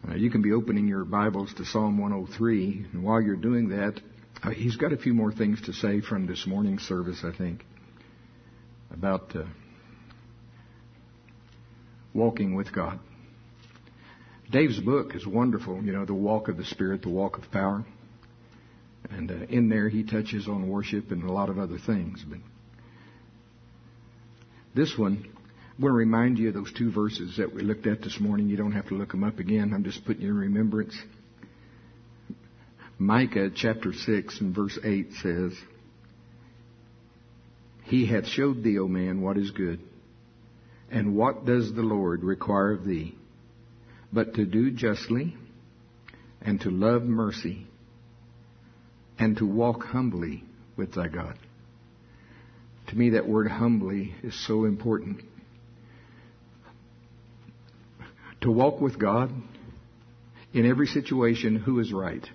You can be opening your Bibles to Psalm 103. And while you're doing that, he's got a few more things to say from this morning's service, I think, about walking with God. Dave's book is wonderful, The Walk of the Spirit, The Walk of Power. And in there he touches on worship and a lot of other things. But this one, I want to remind you of those two verses that we looked at this morning. You don't have to look them up again. I'm just putting you in remembrance. Micah chapter 6 and verse 8 says, He hath showed thee, O man, what is good. And what does the Lord require of thee? But to do justly, and to love mercy, and to walk humbly with thy God. To me, that word humbly is so important. To walk with God in every situation, who is right?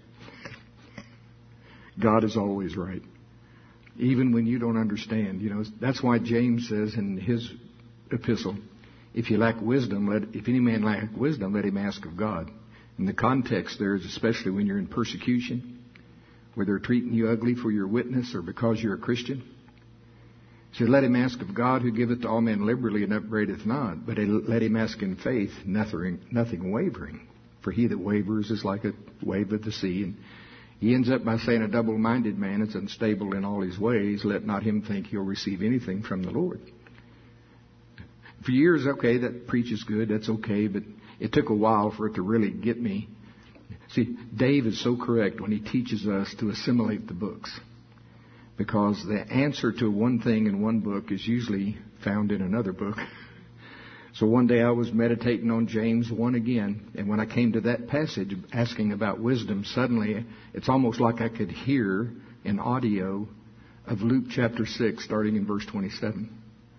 God is always right. Even when you don't understand. That's why James says in his epistle, if you lack wisdom, if any man lack wisdom, let him ask of God. And the context there is especially when you're in persecution, where they're treating you ugly for your witness or because you're a Christian. So let him ask of God, who giveth to all men liberally and upbraideth not. But let him ask in faith, nothing wavering. For he that wavers is like a wave of the sea. And he ends up by saying, a double-minded man is unstable in all his ways. Let not him think he'll receive anything from the Lord. For years, okay, that preaches good. That's okay. But it took a while for it to really get me. See, Dave is so correct when he teaches us to assimilate the books. Because the answer to one thing in one book is usually found in another book. So one day I was meditating on James 1 again. And when I came to that passage asking about wisdom, suddenly it's almost like I could hear an audio of Luke chapter 6, starting in verse 27.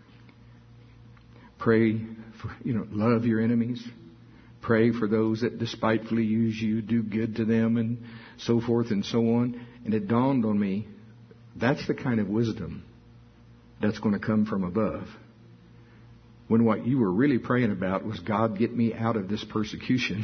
Pray for, love your enemies. Pray for those that despitefully use you. Do good to them, and so forth and so on. And it dawned on me, that's the kind of wisdom that's going to come from above. When what you were really praying about was, God, get me out of this persecution.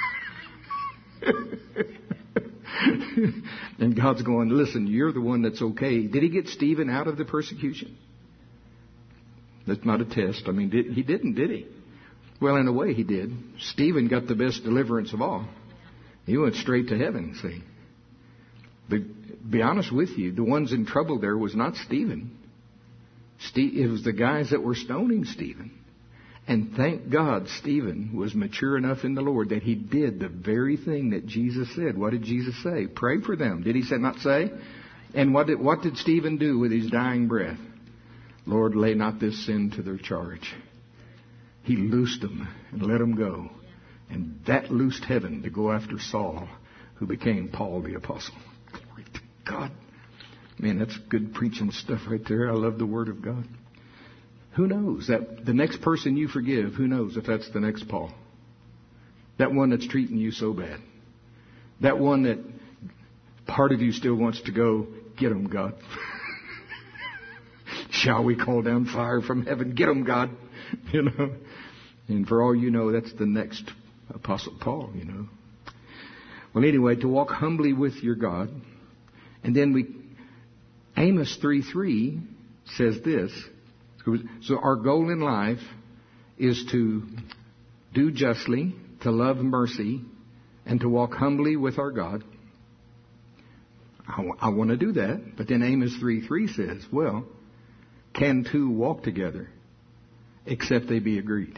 And God's going, listen, you're the one that's okay. Did he get Stephen out of the persecution? That's not a test. He didn't, did he? Well, in a way he did. Stephen got the best deliverance of all. He went straight to heaven, see. But be honest with you, the ones in trouble there was not Stephen. It was the guys that were stoning Stephen. And thank God Stephen was mature enough in the Lord that he did the very thing that Jesus said. What did Jesus say? Pray for them. Did he not say? And what did Stephen do with his dying breath? Lord, lay not this sin to their charge. He loosed them and let them go. And that loosed heaven to go after Saul, who became Paul the Apostle. Glory to God. Man, that's good preaching stuff right there. I love the Word of God. Who knows? That the next person you forgive, who knows if that's the next Paul? That one that's treating you so bad. That one that part of you still wants to go, get him, God. Shall we call down fire from heaven? Get him, God. And for all you know, that's the next Apostle Paul, Well, anyway, to walk humbly with your God. And then Amos 3:3 says this. So our goal in life is to do justly, to love mercy, and to walk humbly with our God. I want to do that. But then Amos 3:3 says, well, can two walk together except they be agreed?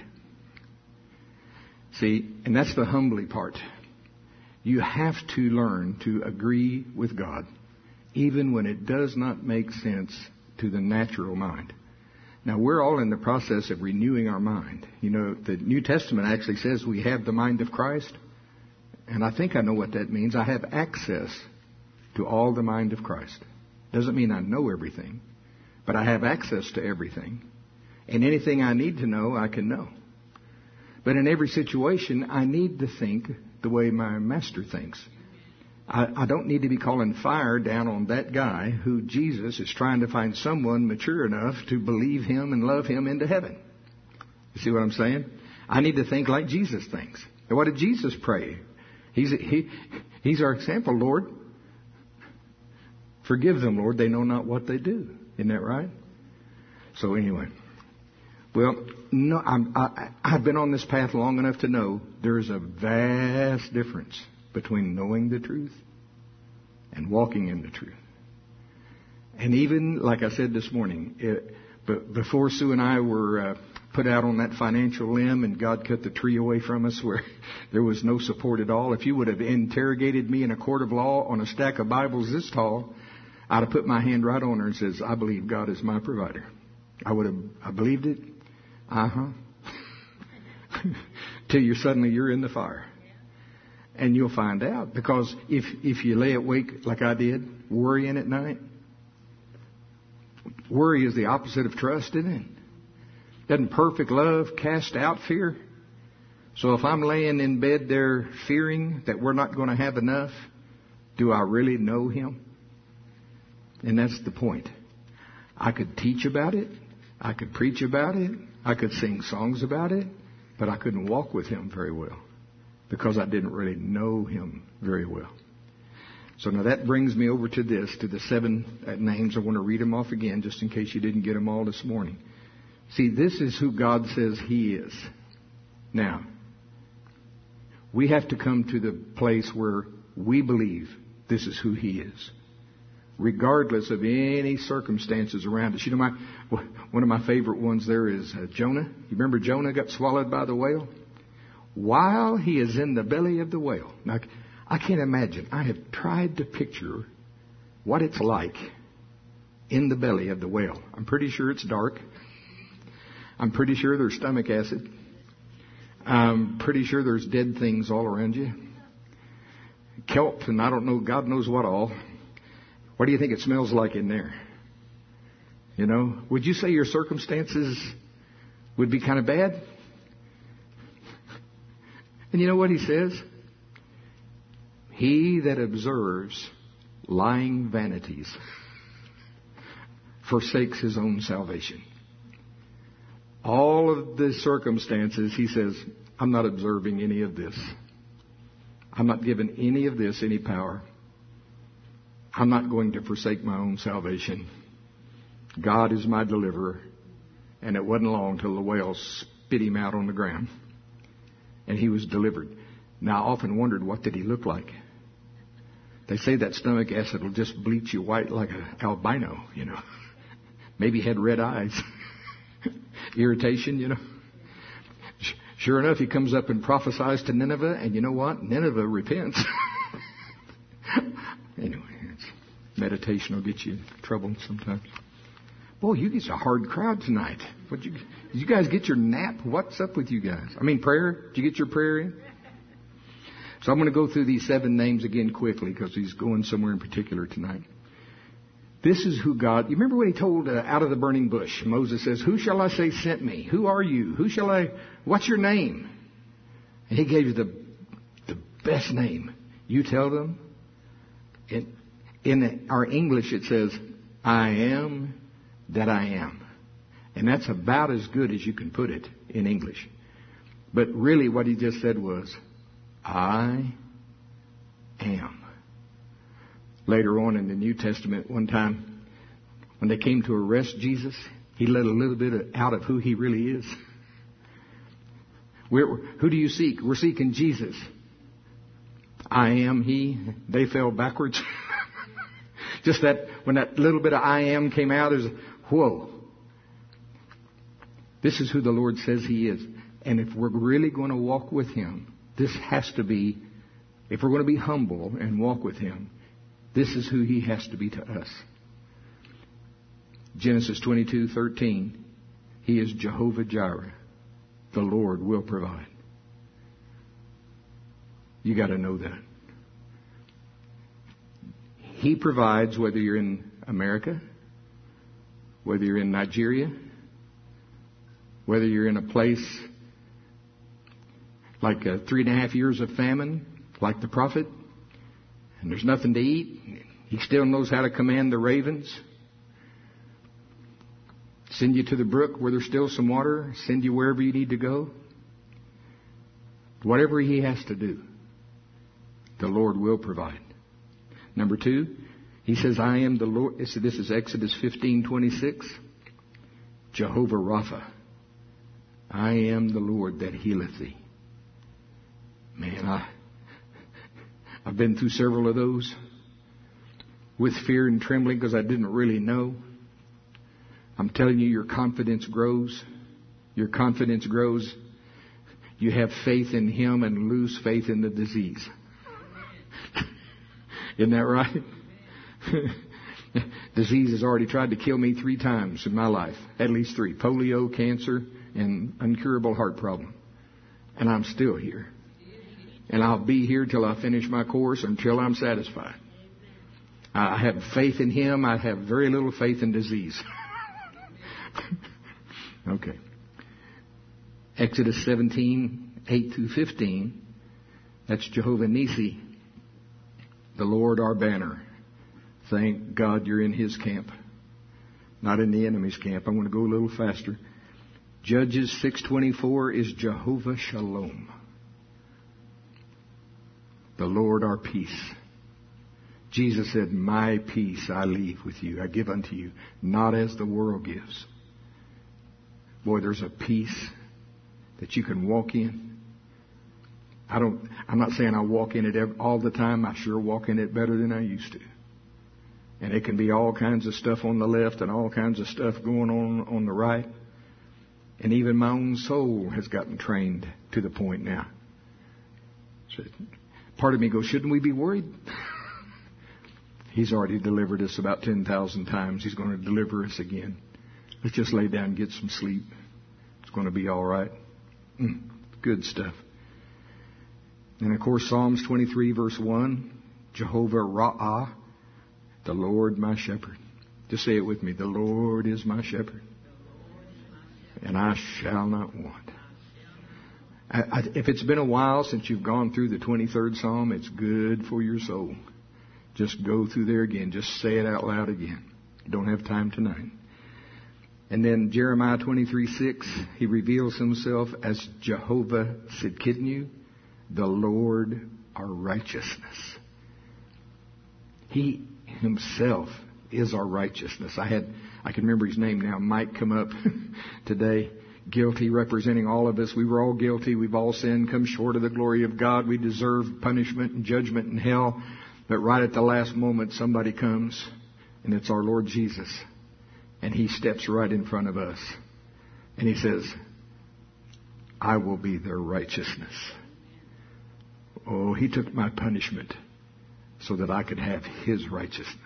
See, and that's the humbly part. You have to learn to agree with God, even when it does not make sense to the natural mind. Now, we're all in the process of renewing our mind. The New Testament actually says we have the mind of Christ. And I think I know what that means. I have access to all the mind of Christ. Doesn't mean I know everything, but I have access to everything. And anything I need to know, I can know. But in every situation, I need to think the way my master thinks. I don't need to be calling fire down on that guy who Jesus is trying to find someone mature enough to believe him and love him into heaven. You see what I'm saying? I need to think like Jesus thinks. And what did Jesus pray? He's our example, Lord. Forgive them, Lord. They know not what they do. Isn't that right? So anyway, well, no, I've been on this path long enough to know there's a vast difference between knowing the truth and walking in the truth. And even, like I said this morning, before Sue and I were put out on that financial limb and God cut the tree away from us where there was no support at all, if you would have interrogated me in a court of law on a stack of Bibles this tall, I'd have put my hand right on her and says, I believe God is my provider. I believed it. Till you're in the fire. And you'll find out. Because if you lay awake like I did, worrying at night, worry is the opposite of trust, isn't it? Doesn't perfect love cast out fear? So if I'm laying in bed there fearing that we're not going to have enough, do I really know Him? And that's the point. I could teach about it. I could preach about it. I could sing songs about it. But I couldn't walk with Him very well because I didn't really know Him very well. So now that brings me over to the 7 names. I want to read them off again just in case you didn't get them all this morning. See, this is who God says He is. Now, we have to come to the place where we believe this is who He is, regardless of any circumstances around us. You know, one of my favorite ones there is Jonah. You remember Jonah got swallowed by the whale? While he is in the belly of the whale. Now, I can't imagine. I have tried to picture what it's like in the belly of the whale. I'm pretty sure it's dark. I'm pretty sure there's stomach acid. I'm pretty sure there's dead things all around you. Kelp and I don't know, God knows what all. What do you think it smells like in there? You know, would you say your circumstances would be kind of bad? And you know what He says? He that observes lying vanities forsakes his own salvation. All of the circumstances, He says, I'm not observing any of this. I'm not giving any of this any power. I'm not going to forsake my own salvation. God is my deliverer. And it wasn't long till the whale spit him out on the ground. And he was delivered. Now, I often wondered, what did he look like? They say that stomach acid will just bleach you white like an albino, you know. Maybe he had red eyes. Irritation, you know. Sure enough, he comes up and prophesies to Nineveh. And you know what? Nineveh repents. Anyway, meditation will get you in trouble sometimes. Boy, you get a hard crowd tonight. Did you guys get your nap? What's up with you guys? I mean, prayer? Did you get your prayer in? So I'm going to go through these 7 names again quickly because he's going somewhere in particular tonight. This is who God... You remember what He told out of the burning bush? Moses says, who shall I say sent me? Who are you? What's your name? And He gave you the best name. You tell them. In our English it says, I am that I am. And that's about as good as you can put it in English. But really what He just said was, I am. Later on in the New Testament, one time, when they came to arrest Jesus, He let a little bit out of who He really is. Who do you seek? We're seeking Jesus. I am He. They fell backwards. Just that, when that little bit of I am came out, there's, whoa. This is who the Lord says He is. And if we're really going to walk with Him, this has to be, if we're going to be humble and walk with Him, this is who He has to be to us. Genesis 22:13. He is Jehovah Jireh. The Lord will provide. You got to know that. He provides whether you're in America, whether you're in Nigeria, whether you're in a place like 3.5 years of famine, like the prophet, and there's nothing to eat. He still knows how to command the ravens. Send you to the brook where there's still some water. Send you wherever you need to go. Whatever He has to do, the Lord will provide. Number 2, He says, I am the Lord. This is Exodus 15:26. Jehovah Rapha. I am the Lord that healeth thee. Man, I've been through several of those with fear and trembling because I didn't really know. I'm telling you, your confidence grows. Your confidence grows. You have faith in Him and lose faith in the disease. Isn't that right? Disease has already tried to kill me 3 times in my life. At least 3. Polio, cancer, and incurable heart problem. And I'm still here. And I'll be here till I finish my course, until I'm satisfied. I have faith in Him. I have very little faith in disease. Okay. Exodus 17:8-15. That's Jehovah Nissi, the Lord our banner. Thank God you're in His camp, not in the enemy's camp. I want to go a little faster. Judges 6:24 is Jehovah Shalom, the Lord our peace. Jesus said, my peace I leave with you. I give unto you, not as the world gives. Boy, there's a peace that you can walk in. I'm not saying I walk in it all the time. I sure walk in it better than I used to. And it can be all kinds of stuff on the left and all kinds of stuff going on the right. And even my own soul has gotten trained to the point now. So part of me goes, shouldn't we be worried? He's already delivered us about 10,000 times. He's going to deliver us again. Let's just lay down and get some sleep. It's going to be all right. Good stuff. And of course, Psalms 23 verse 1, Jehovah Ra'ah, the Lord my shepherd. Just say it with me. The Lord is my shepherd, and I shall not want. If it's been a while since you've gone through the 23rd Psalm, it's good for your soul. Just go through there again. Just say it out loud again. You don't have time tonight. And then Jeremiah 23:6, He reveals Himself as Jehovah Sidkidnu, the Lord our righteousness. He Himself is our righteousness. I can remember his name now. Mike come up today, guilty, representing all of us. We were all guilty. We've all sinned, come short of the glory of God. We deserve punishment and judgment in hell. But right at the last moment, somebody comes, and it's our Lord Jesus. And He steps right in front of us. And He says, I will be their righteousness. Oh, He took my punishment so that I could have His righteousness.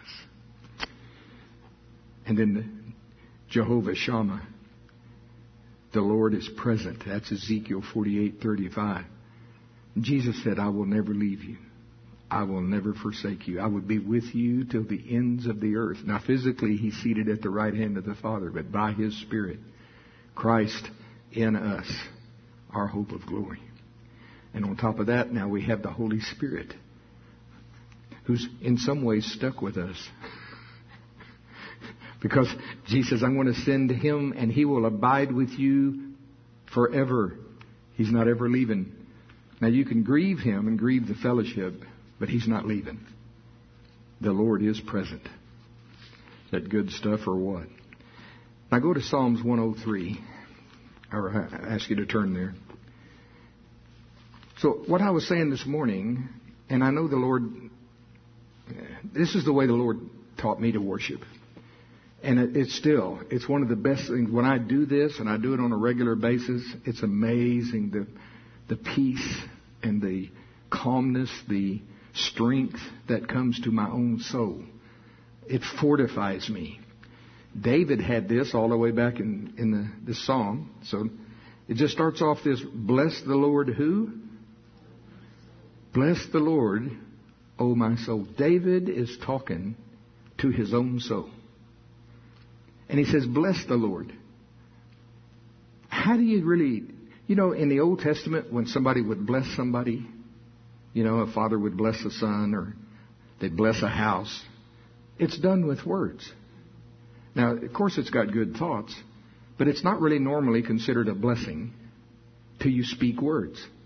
And then Jehovah Shammah, the Lord is present. That's Ezekiel 48:35. Jesus said, I will never leave you. I will never forsake you. I will be with you till the ends of the earth. Now, physically, He's seated at the right hand of the Father, but by His Spirit, Christ in us, our hope of glory. And on top of that, now we have the Holy Spirit, who's in some ways stuck with us. Because Jesus says, I'm going to send Him and He will abide with you forever. He's not ever leaving. Now, you can grieve Him and grieve the fellowship, but He's not leaving. The Lord is present. Is that good stuff or what? Now go to Psalms 103. Or I ask you to turn there. So what I was saying this morning, and I know the Lord, this is the way the Lord taught me to worship. And it's one of the best things. When I do this, and I do it on a regular basis, it's amazing the peace and the calmness, the strength that comes to my own soul. It fortifies me. David had this all the way back in this psalm. So it just starts off this, bless the Lord who? Bless the Lord, O my soul. David is talking to his own soul. And he says, bless the Lord. How do you really, in the Old Testament, when somebody would bless somebody, a father would bless a son, or they'd bless a house. It's done with words. Now, of course, it's got good thoughts, but it's not really normally considered a blessing till you speak words.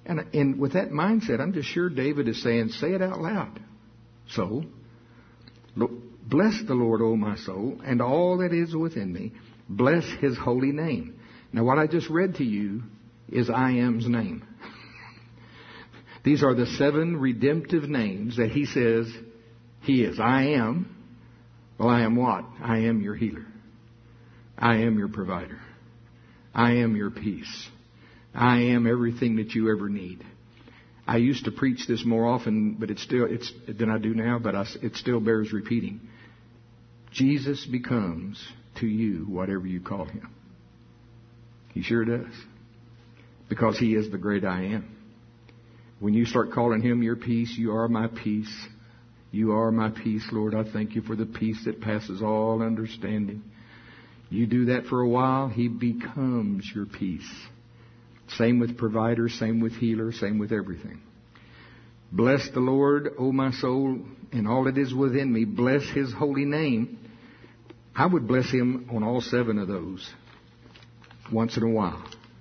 And with that mindset, I'm just sure David is saying, say it out loud. So, bless the Lord, O my soul, and all that is within me. Bless His holy name. Now, what I just read to you is I Am's name. These are the 7 redemptive names that He says He is. I am. Well, I am what? I am your healer. I am your provider. I am your peace. I am everything that you ever need. I used to preach this more often, but it's than I do now, but it still bears repeating. Jesus becomes to you whatever you call Him. He sure does. Because He is the great I am. When you start calling Him your peace, you are my peace. You are my peace, Lord. I thank you for the peace that passes all understanding. You do that for a while, He becomes your peace. Same with provider, same with healer, same with everything. Bless the Lord, O my soul, and all that is within me. Bless His holy name. I would bless Him on all 7 of those once in a while.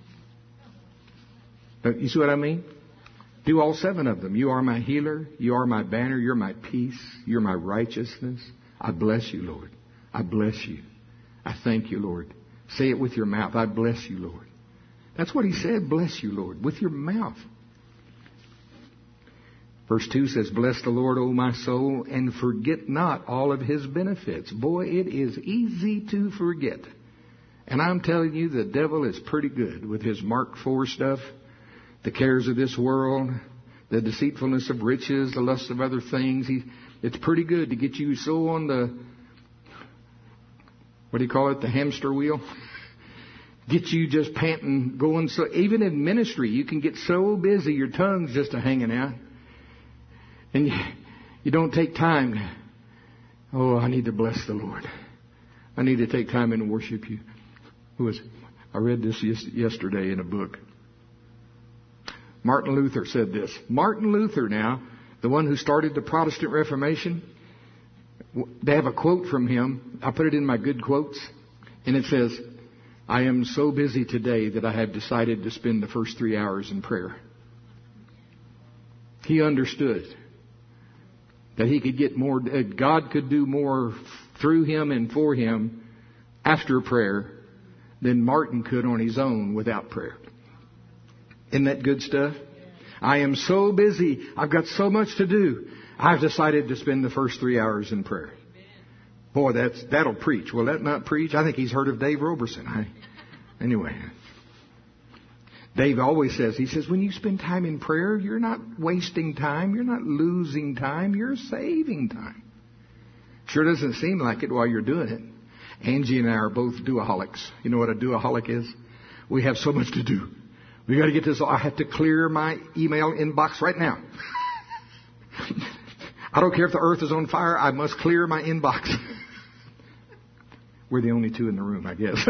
You see what I mean? Do all 7 of them. You are my healer. You are my banner. You're my peace. You're my righteousness. I bless you, Lord. I bless you. I thank you, Lord. Say it with your mouth. I bless you, Lord. That's what He said. Bless you, Lord, with your mouth. Verse 2 says, bless the Lord, O my soul, and forget not all of His benefits. Boy, it is easy to forget. And I'm telling you, the devil is pretty good with his Mark 4 stuff. The cares of this world, the deceitfulness of riches, the lust of other things. It's pretty good to get you so on the, what do you call it, the hamster wheel? Get you just panting, going so. Even in ministry, you can get so busy, your tongue's just hanging out. And you don't take time. Oh, I need to bless the Lord. I need to take time and worship you. I read this yesterday in a book. Martin Luther said this. Martin Luther now, the one who started the Protestant Reformation, they have a quote from him. I put it in my good quotes. And it says, I am so busy today that I have decided to spend the first 3 hours in prayer. He understood that he could get more, that God could do more through him and for him after prayer than Martin could on his own without prayer. Isn't that good stuff? I am so busy. I've got so much to do. I've decided to spend the first 3 hours in prayer. Boy, that'll preach. Will that not preach? I think he's heard of Dave Roberson. Anyway, Dave always says, he says, when you spend time in prayer, you're not wasting time. You're not losing time. You're saving time. Sure doesn't seem like it while you're doing it. Angie and I are both doaholics. You know what a doaholic is? We have so much to do. We got to get this. I have to clear my email inbox right now. I don't care if the earth is on fire. I must clear my inbox. We're the only two in the room, I guess.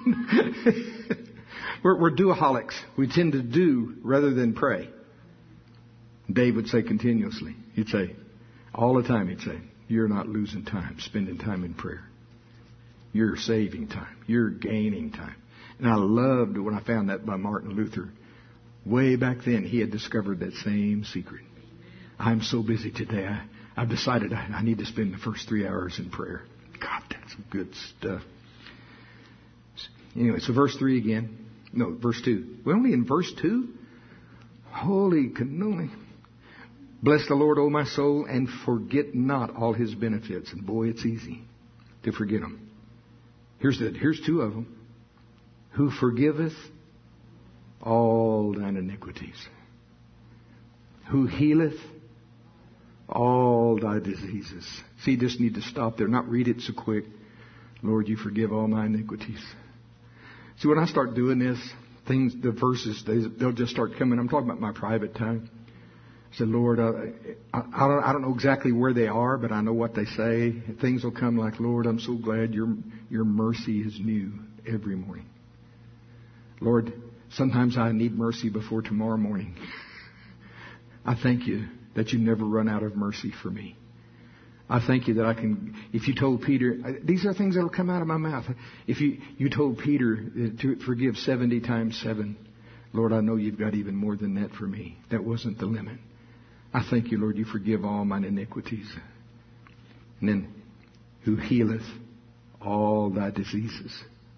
We're doaholics. We tend to do rather than pray. Dave would say continuously. He'd say, all the time, he'd say, you're not losing time, spending time in prayer. You're saving time. You're gaining time. And I loved when I found that by Martin Luther. Way back then, he had discovered that same secret. I'm so busy today. I've decided I need to spend the first 3 hours in prayer. God, that's some good stuff. Anyway, so verse 3 again. No, verse 2. We're only in verse 2? Holy cannoli. Bless the Lord, O my soul, and forget not all His benefits. And boy, it's easy to forget them. Here's 2 of them. Who forgiveth all thine iniquities. Who healeth all thy diseases. See, you just need to stop there, not read it so quick. Lord, you forgive all my iniquities. See, when I start doing this, the verses, they'll just start coming. I'm talking about my private time. I said, Lord, I don't know exactly where they are, but I know what they say. Things will come like, Lord, I'm so glad your mercy is new every morning. Lord, sometimes I need mercy before tomorrow morning. I thank you that you never run out of mercy for me. I thank you that I can, if you told Peter, these are things that will come out of my mouth. If you told Peter to forgive 70 times 7, Lord, I know you've got even more than that for me. That wasn't the limit. I thank you, Lord, you forgive all mine iniquities. And then, who healeth all thy diseases.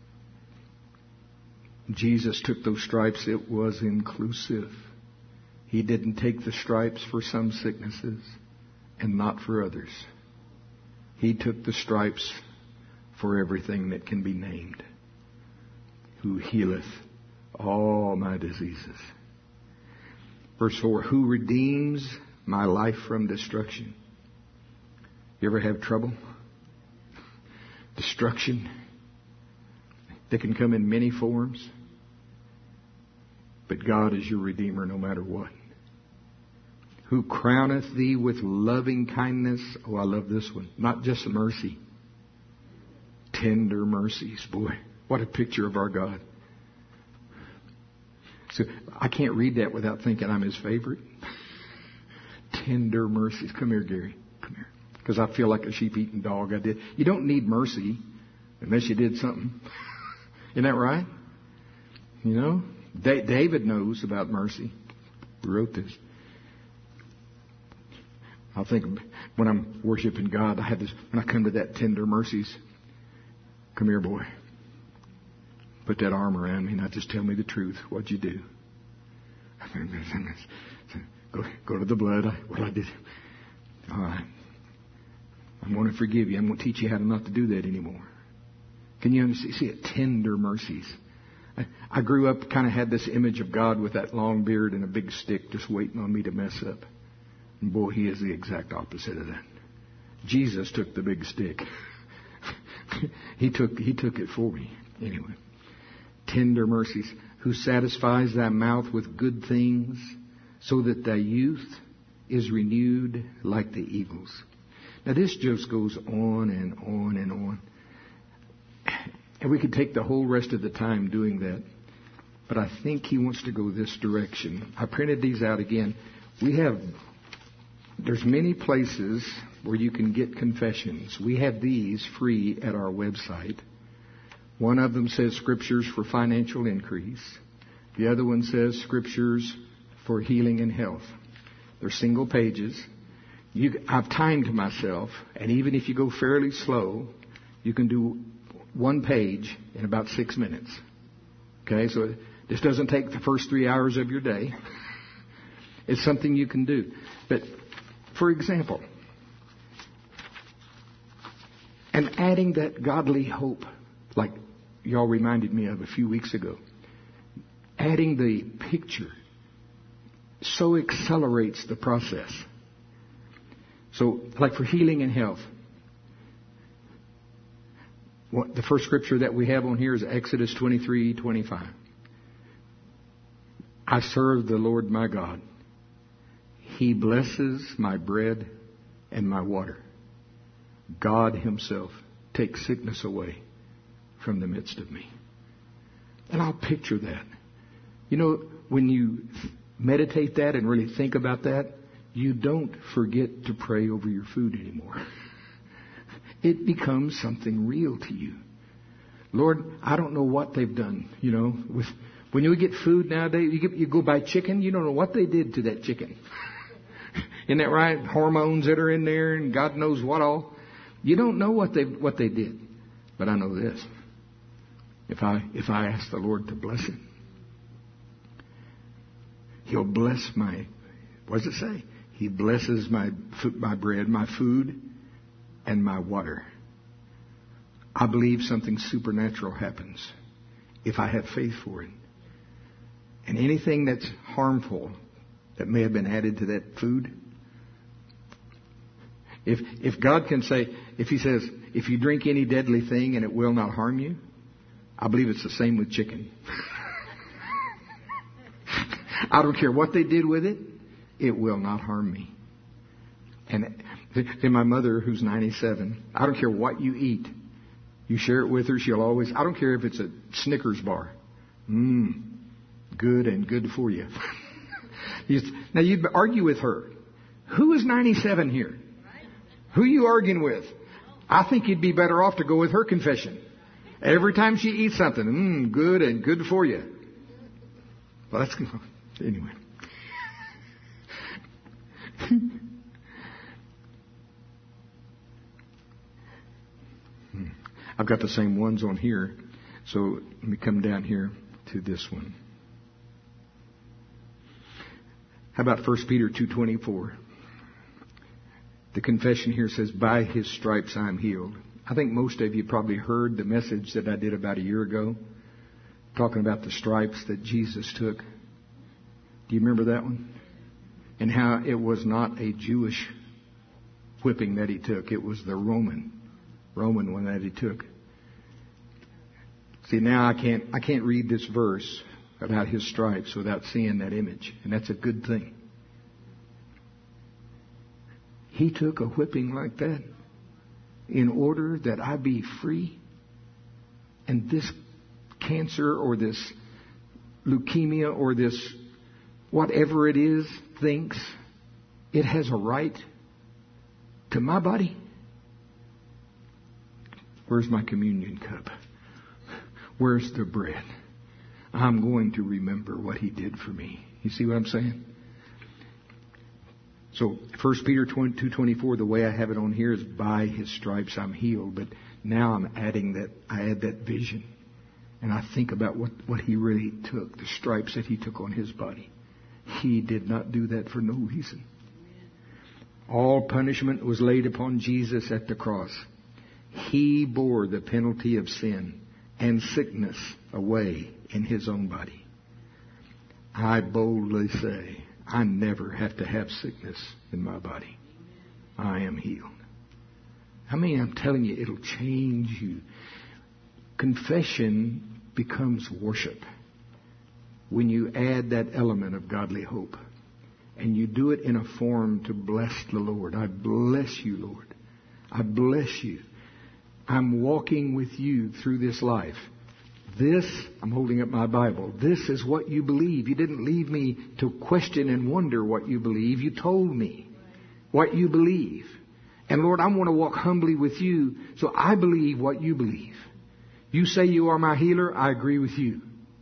Jesus took those stripes. It was inclusive. He didn't take the stripes for some sicknesses and not for others. He took the stripes for everything that can be named. Who healeth all my diseases. Verse 4, who redeems my life from destruction. You ever have trouble? Destruction. They can come in many forms. But God is your Redeemer no matter what. Who crowneth thee with loving kindness. Oh, I love this one. Not just mercy. Tender mercies. Boy, what a picture of our God. So I can't read that without thinking I'm His favorite. Tender mercies. Come here, Gary. Come here. Because I feel like a sheep-eating dog. I did. You don't need mercy unless you did something. Isn't that right? You know? David knows about mercy. He wrote this. I think when I'm worshiping God, I have this, when I come to that tender mercies, come here, boy. Put that arm around me, not just tell me the truth. What'd you do? Go to the blood. What I did. All right. I'm going to forgive you. I'm going to teach you how to not to do that anymore. Can you understand? See it? Tender mercies. I grew up, kind of had this image of God with that long beard and a big stick just waiting on me to mess up. And boy, He is the exact opposite of that. Jesus took the big stick. He took it for me. Anyway. Tender mercies. Who satisfies thy mouth with good things, so that thy youth is renewed like the eagles. Now this just goes on and on and on. And we could take the whole rest of the time doing that. But I think he wants to go this direction. I printed these out again. There's many places where you can get confessions. We have these free at our website. One of them says Scriptures for Financial Increase. The other one says Scriptures for Healing and Health. They're single pages. I've timed myself, and even if you go fairly slow, you can do one page in about 6 minutes. Okay, so this doesn't take the first 3 hours of your day. It's something you can do. But, for example, and adding that godly hope, like y'all reminded me of a few weeks ago, adding the picture so accelerates the process. So, like for healing and health, the first scripture that we have on here is Exodus 23:25. I serve the Lord my God. He blesses my bread and my water. God Himself takes sickness away from the midst of me. And I'll picture that. You know, when you meditate that and really think about that, you don't forget to pray over your food anymore. It becomes something real to you. Lord, I don't know what they've done, you know. When you get food nowadays, you go buy chicken, you don't know what they did to that chicken. Isn't that right? Hormones that are in there and God knows what all. You don't know what they did. But I know this. If I ask the Lord to bless it, He'll bless what does it say? He blesses my bread, my food, and my water. I believe something supernatural happens if I have faith for it. And anything that's harmful that may have been added to that food, if God can say, if He says, if you drink any deadly thing and it will not harm you, I believe it's the same with chicken. I don't care what they did with it, it will not harm me. And then my mother, who's 97, I don't care what you eat. You share it with her, she'll always, I don't care if it's a Snickers bar. Good and good for you. Now you'd argue with her. Who is 97 here? Who are you arguing with? I think you'd be better off to go with her confession. Every time she eats something, good and good for you. Well, that's anyway. I've got the same ones on here. So let me come down here to this one. How about 1 Peter 2:24? The confession here says, by His stripes I am healed. I think most of you probably heard the message that I did about a year ago, talking about the stripes that Jesus took. Do you remember that one? And how it was not a Jewish whipping that He took. It was the Roman one that He took. See, now I can't read this verse about His stripes without seeing that image. And that's a good thing. He took a whipping like that in order that I be free. And this cancer or this leukemia or this whatever it is thinks it has a right to my body. Where's my communion cup? Where's the bread? I'm going to remember what He did for me. You see what I'm saying? So 1 Peter 2:24, the way I have it on here is by His stripes I'm healed. But now I'm adding that, I add that vision. And I think about what He really took, the stripes that He took on His body. He did not do that for no reason. All punishment was laid upon Jesus at the cross. He bore the penalty of sin and sickness away in His own body. I boldly say, I never have to have sickness in my body. I am healed. I mean, I'm telling you, it'll change you. Confession becomes worship when you add that element of godly hope. And you do it in a form to bless the Lord. I bless you, Lord. I bless you. I'm walking with you through this life. This, I'm holding up my Bible. This is what you believe. You didn't leave me to question and wonder what you believe. You told me what you believe. And Lord, I want to walk humbly with you, so I believe what you believe. You say you are my healer. I agree with you.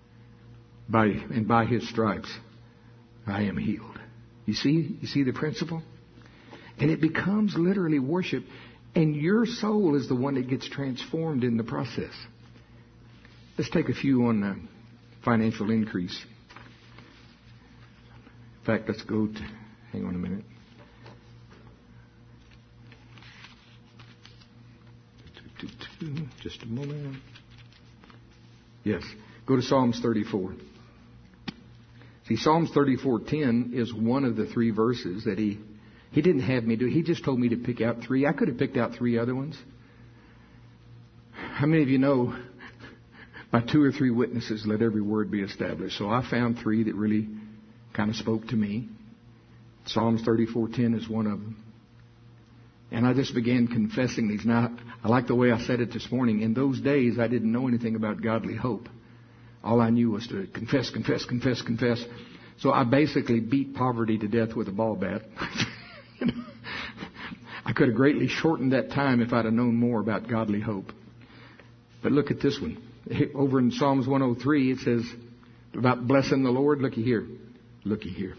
By His stripes, I am healed. You see the principle? And it becomes literally worship. And your soul is the one that gets transformed in the process. Let's take a few on financial increase. In fact, let's go to, hang on a minute. Just a moment. Yes, go to Psalms 34. See, Psalms 34:10 is one of the three verses that he didn't have me do. He just told me to pick out three. I could have picked out three other ones. How many of you know, by 2 or 3 witnesses, let every word be established? So I found three that really kind of spoke to me. Psalms 34:10 is one of them. And I just began confessing these. Now, I like the way I said it this morning. In those days, I didn't know anything about godly hope. All I knew was to confess, confess, confess, confess. So I basically beat poverty to death with a ball bat. I could have greatly shortened that time if I'd have known more about godly hope. But look at this one. Over in Psalms 103, it says about blessing the Lord. Looky here. Looky here.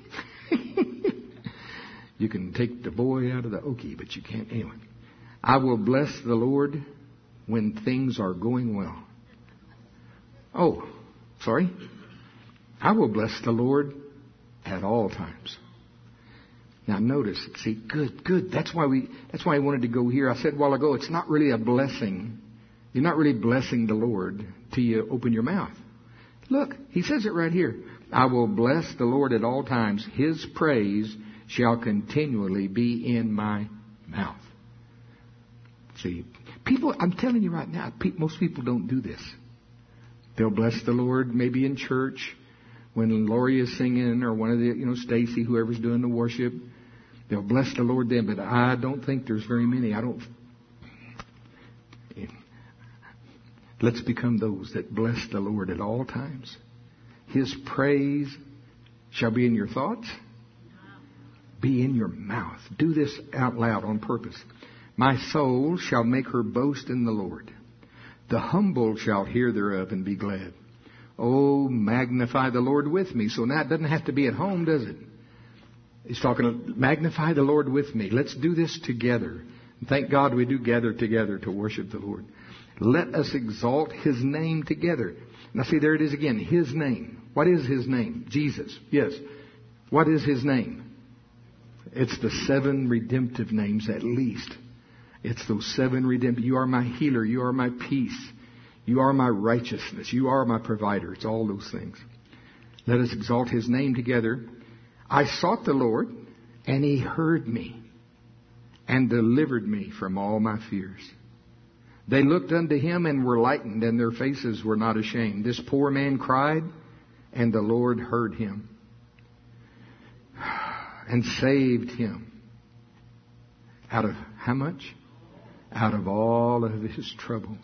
You can take the boy out of the okie, but you can't. Anyway. I will bless the Lord when things are going well. Oh, sorry. I will bless the Lord at all times. Now notice, see, good. That's why I wanted to go here. I said a while ago, it's not really a blessing. You're not really blessing the Lord till you open your mouth. Look, He says it right here. I will bless the Lord at all times. His praise shall continually be in my mouth. See, people, I'm telling you right now, most people don't do this. They'll bless the Lord maybe in church when Lori is singing or one of the, Stacy, whoever's doing the worship. They'll bless the Lord then, but I don't think there's very many. Let's become those that bless the Lord at all times. His praise shall be in your thoughts, be in your mouth. Do this out loud on purpose. My soul shall make her boast in the Lord. The humble shall hear thereof and be glad. Oh, magnify the Lord with me. So now it doesn't have to be at home, does it? He's talking, magnify the Lord with me. Let's do this together. And thank God we do gather together to worship the Lord. Let us exalt His name together. Now see, there it is again. His name. What is His name? Jesus. Yes. What is His name? It's the 7 redemptive names at least. It's those 7 redemptive. You are my healer. You are my peace. You are my righteousness. You are my provider. It's all those things. Let us exalt His name together. I sought the Lord, and He heard me and delivered me from all my fears. They looked unto Him and were lightened, and their faces were not ashamed. This poor man cried, and the Lord heard him and saved him. Out of how much? Out of all of his troubles.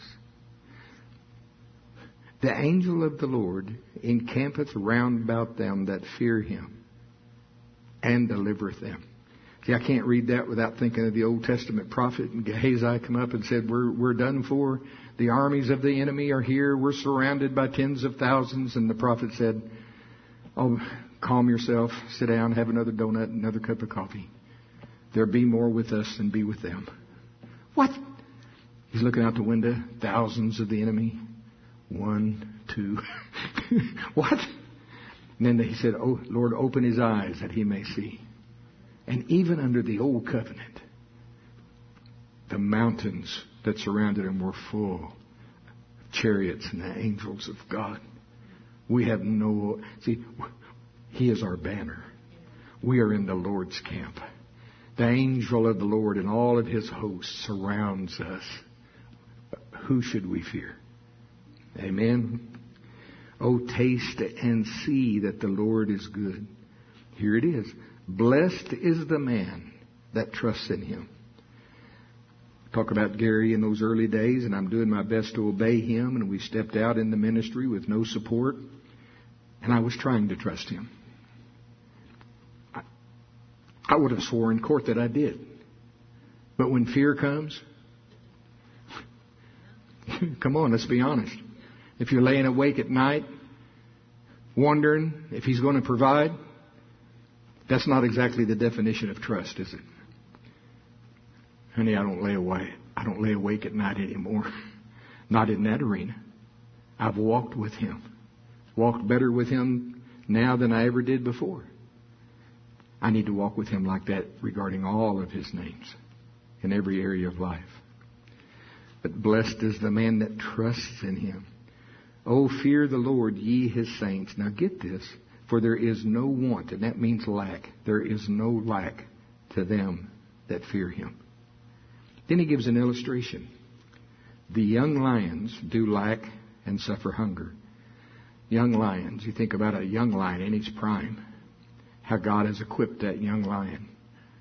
The angel of the Lord encampeth round about them that fear Him, and delivereth them. See, I can't read that without thinking of the Old Testament prophet. And Gehazi come up and said, we're done for. The armies of the enemy are here. We're surrounded by tens of thousands. And the prophet said, oh, calm yourself. Sit down. Have another donut, another cup of coffee. There be more with us than be with them. What? He's looking out the window. Thousands of the enemy. 1, 2. What? And then he said, oh, Lord, open his eyes that he may see. And even under the old covenant, the mountains that surrounded him were full of chariots and the angels of God. We have no... See, He is our banner. We are in the Lord's camp. The angel of the Lord and all of His hosts surrounds us. Who should we fear? Amen. Oh, taste and see that the Lord is good. Here it is. Blessed is the man that trusts in Him. Talk about Gary in those early days, and I'm doing my best to obey him, and we stepped out in the ministry with no support, and I was trying to trust him. I would have swore in court that I did. But when fear comes, come on, let's be honest. If you're laying awake at night, wondering if He's going to provide, that's not exactly the definition of trust, is it? Honey, I don't lay awake at night anymore. Not in that arena. I've walked with Him. Walked better with Him now than I ever did before. I need to walk with Him like that regarding all of His names in every area of life. But blessed is the man that trusts in Him. Oh, fear the Lord, ye His saints. Now get this. For there is no want, and that means lack. There is no lack to them that fear Him. Then He gives an illustration. The young lions do lack and suffer hunger. Young lions, you think about a young lion in his prime. How God has equipped that young lion.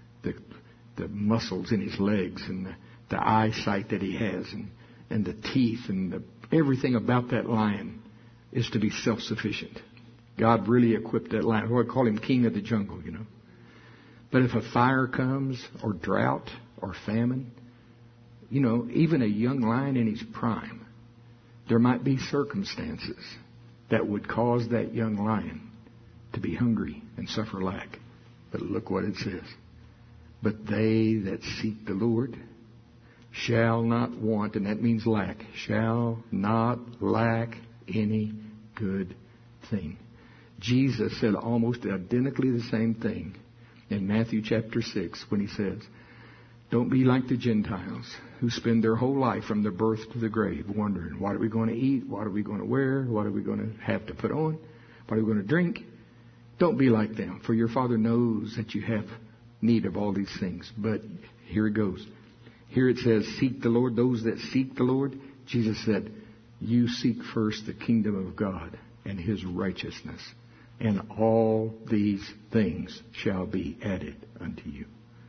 The muscles in his legs and the eyesight that he has and the teeth and everything about that lion is to be self-sufficient. God really equipped that lion. I call him king of the jungle, you know. But if a fire comes, or drought, or famine, you know, even a young lion in his prime, there might be circumstances that would cause that young lion to be hungry and suffer lack. But look what it says. But they that seek the Lord shall not want, and that means lack, shall not lack any good thing. Jesus said almost identically the same thing in Matthew chapter 6 when He says, don't be like the Gentiles who spend their whole life from the birth to the grave wondering, what are we going to eat? What are we going to wear? What are we going to have to put on? What are we going to drink? Don't be like them, for your Father knows that you have need of all these things. But here it goes. Here it says, seek the Lord. Those that seek the Lord, Jesus said, you seek first the kingdom of God and His righteousness, and all these things shall be added unto you.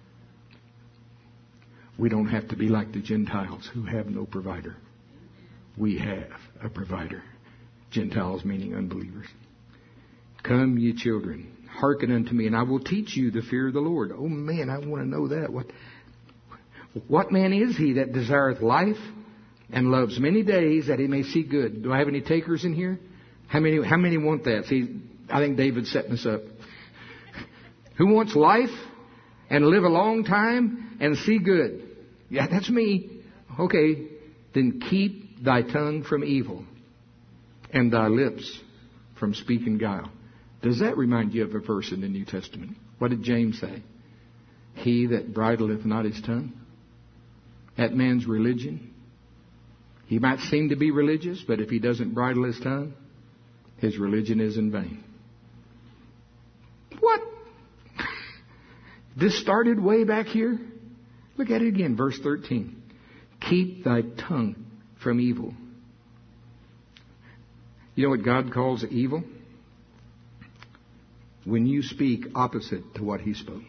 We don't have to be like the Gentiles who have no provider. We have a provider. Gentiles meaning unbelievers. Come, ye children, hearken unto me, and I will teach you the fear of the Lord. Oh man, I want to know that. What man is he that desireth life and loves many days that he may see good? Do I have any takers in here? How many want that? See, I think David's setting us up. Who wants life and live a long time and see good? Yeah, that's me. Okay, then keep thy tongue from evil and thy lips from speaking guile. Does that remind you of a verse in the New Testament? What did James say? He that bridleth not his tongue, that man's religion. He might seem to be religious, but if he doesn't bridle his tongue, his religion is in vain. What? This started way back here? Look at it again, verse 13. Keep thy tongue from evil. You know what God calls evil? When you speak opposite to what He spoke.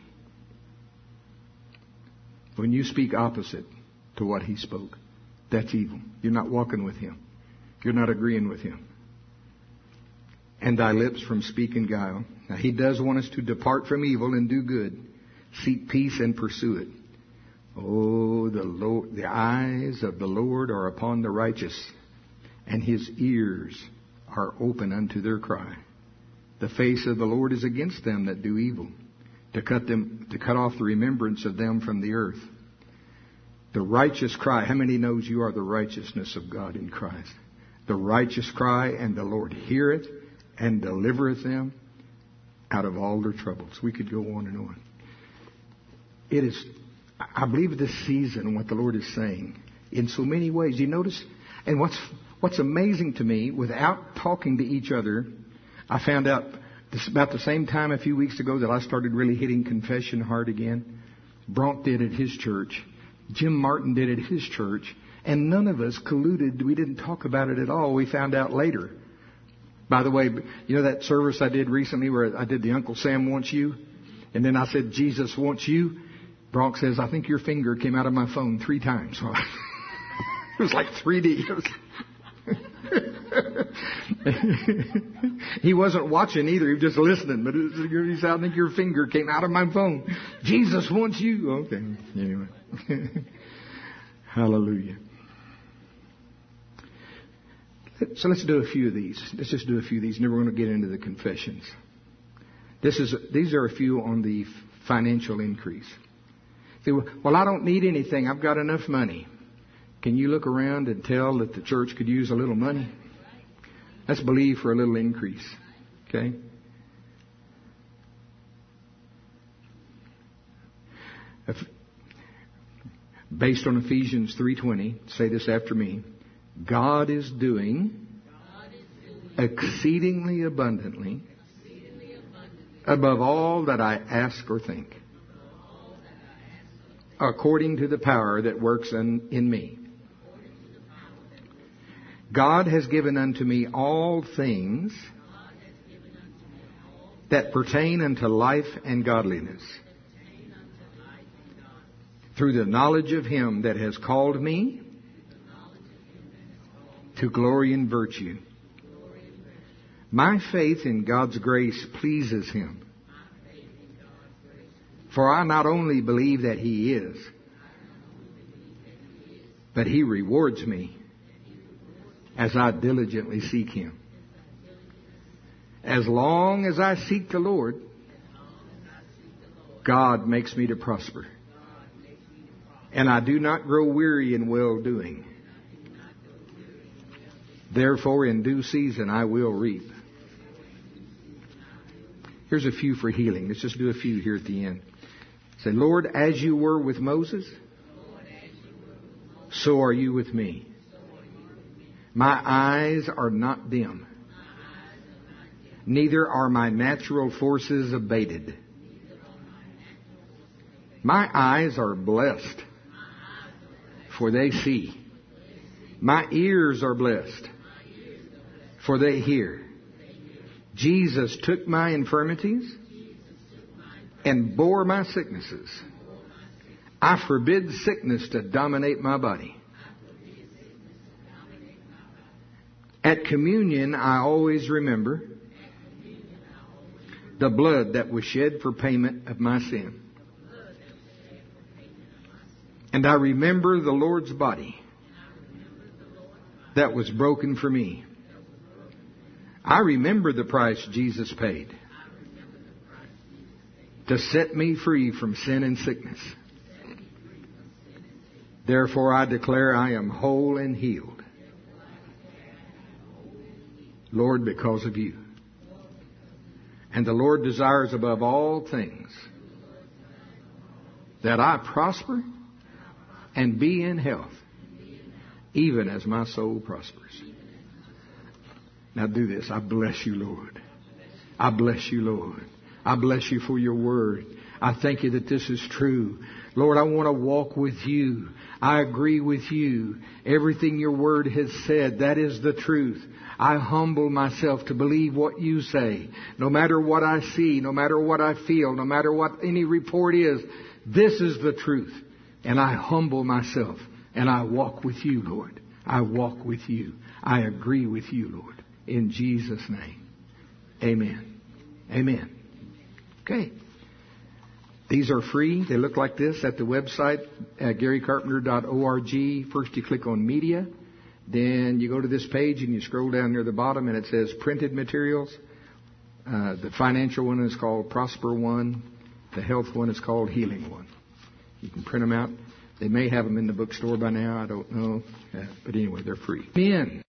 When you speak opposite to what He spoke, that's evil. You're not walking with Him. You're not agreeing with Him. And thy lips from speaking guile. Now He does want us to depart from evil and do good. Seek peace and pursue it. Oh, the eyes of the Lord are upon the righteous, and His ears are open unto their cry. The face of the Lord is against them that do evil, to cut off the remembrance of them from the earth. The righteous cry. How many knows you are the righteousness of God in Christ? The righteous cry, and the Lord heareth and delivereth them out of all their troubles. We could go on and on. It is, I believe, this season, what the Lord is saying in so many ways. You notice, and what's amazing to me, without talking to each other, I found out this about the same time a few weeks ago that I started really hitting confession hard again. Bronk did at his church. Jim Martin did at his church. And none of us colluded. We didn't talk about it at all. We found out later. By the way, you know that service I did recently where I did the Uncle Sam wants you? And then I said, Jesus wants you? Bronk says, I think your finger came out of my phone 3 times. It was like 3D. He wasn't watching either. He was just listening. But he said, I think your finger came out of my phone. Jesus wants you. Okay. Anyway. Hallelujah. So let's do a few of these. Let's just do a few of these. And then we're going to get into the confessions. These are a few on the financial increase. Say, well, I don't need anything. I've got enough money. Can you look around and tell that the church could use a little money? Let's believe for a little increase. Okay? Based on Ephesians 3:20, say this after me. God is doing exceedingly abundantly above all that I ask or think, according to the power that works in me. God has given unto me all things that pertain unto life and godliness, through the knowledge of Him that has called me to glory and virtue. My faith in God's grace pleases Him. For I not only believe that He is, but He rewards me as I diligently seek Him. As long as I seek the Lord, God makes me to prosper. And I do not grow weary in well-doing. Therefore, in due season, I will reap. Here's a few for healing. Let's just do a few here at the end. Say, Lord, as you were with Moses, so are you with me. My eyes are not dim. Neither are my natural forces abated. My eyes are blessed, for they see. My ears are blessed, for they hear. Jesus took my infirmities and bore my sicknesses. I forbid sickness to dominate my body. At communion, I always remember the blood that was shed for payment of my sin. And I remember the Lord's body that was broken for me. I remember the price Jesus paid to set me free from sin and sickness. Therefore I declare I am whole and healed. Lord, because of you. And the Lord desires above all things that I prosper and be in health, even as my soul prospers. Now do this. I bless you, Lord. I bless you, Lord. I bless you for your word. I thank you that this is true. Lord, I want to walk with you. I agree with you. Everything your word has said, that is the truth. I humble myself to believe what you say. No matter what I see, no matter what I feel, no matter what any report is, this is the truth. And I humble myself and I walk with you, Lord. I walk with you. I agree with you, Lord. In Jesus' name. Amen. Amen. Okay. These are free. They look like this at the website at GaryCarpenter.org. First you click on Media. Then you go to this page and you scroll down near the bottom and it says Printed Materials. The financial one is called Prosper One. The health one is called Healing One. You can print them out. They may have them in the bookstore by now. I don't know. But anyway, they're free. Amen.